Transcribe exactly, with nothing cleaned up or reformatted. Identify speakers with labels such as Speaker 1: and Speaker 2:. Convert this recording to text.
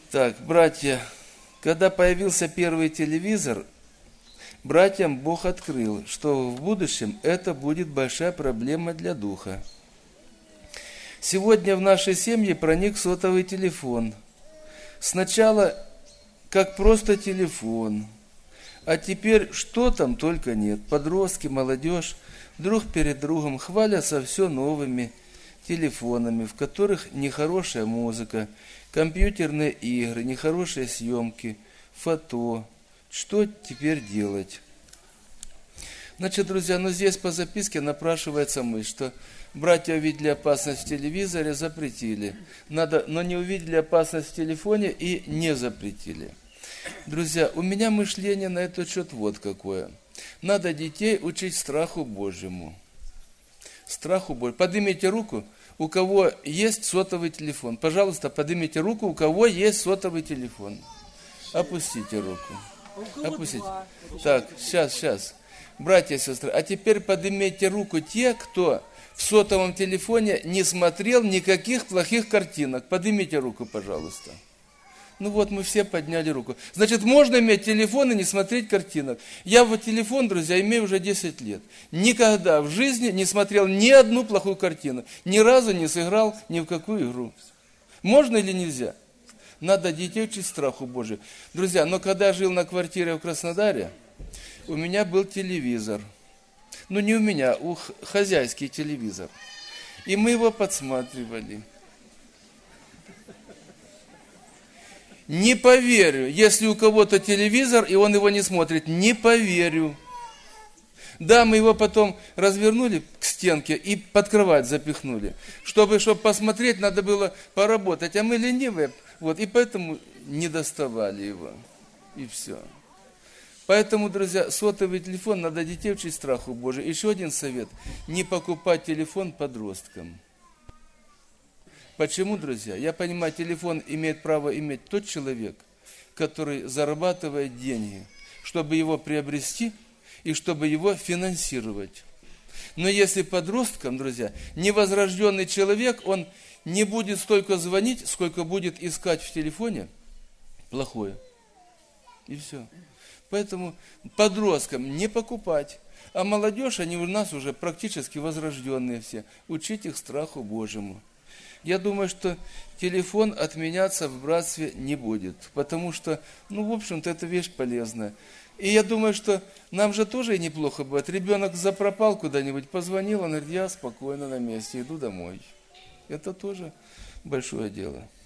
Speaker 1: Так, братья, когда появился первый телевизор, братьям Бог открыл, что в будущем это будет большая проблема для духа. Сегодня в нашей семье проник сотовый телефон. Сначала как просто телефон, а теперь что там только нет. Подростки, молодежь друг перед другом хвалятся все новыми телефонами, в которых нехорошая музыка, компьютерные игры, нехорошие съемки, фото. Что теперь делать? Значит, друзья, ну здесь по записке напрашивается мысль, что братья увидели опасность в телевизоре, запретили. Надо, но не увидели опасность в телефоне и не запретили. Друзья, у меня мышление на этот счет вот какое. Надо детей учить страху Божьему. Страху Божьему. Поднимите руку, у кого есть сотовый телефон. Пожалуйста, поднимите руку, у кого есть сотовый телефон. Опустите руку. Опустите. Так, сейчас, сейчас. Братья и сестры, а теперь поднимите руку те, кто в сотовом телефоне не смотрел никаких плохих картинок. Поднимите руку, пожалуйста. Ну вот, мы все подняли руку. Значит, можно иметь телефон и не смотреть картинок. Я вот телефон, друзья, имею уже десять лет. Никогда в жизни не смотрел ни одну плохую картину. Ни разу не сыграл ни в какую игру. Можно или нельзя? Надо детей учить страху Божию. Друзья, но когда я жил на квартире в Краснодаре, у меня был телевизор. Ну, не у меня, у хозяйский телевизор. И мы его подсматривали. Не поверю, если у кого-то телевизор, и он его не смотрит, не поверю. Да, мы его потом развернули к стенке и под кровать запихнули. Чтобы, чтобы посмотреть, надо было поработать. А мы ленивые, вот, и поэтому не доставали его. И все. Поэтому, друзья, сотовый телефон, надо детей учить страху Божию. Еще один совет. Не покупать телефон подросткам. Почему, друзья? Я понимаю, телефон имеет право иметь тот человек, который зарабатывает деньги, чтобы его приобрести и чтобы его финансировать. Но если подросткам, друзья, невозрожденный человек, он не будет столько звонить, сколько будет искать в телефоне плохое. И все. Поэтому подросткам не покупать. А молодежь, они у нас уже практически возрожденные все. Учить их страху Божьему. Я думаю, что телефон отменяться в братстве не будет. Потому что, ну, в общем-то, это вещь полезная. И я думаю, что нам же тоже неплохо будет. Ребенок запропал куда-нибудь, позвонил, он говорит, я спокойно на месте, иду домой. Это тоже большое дело.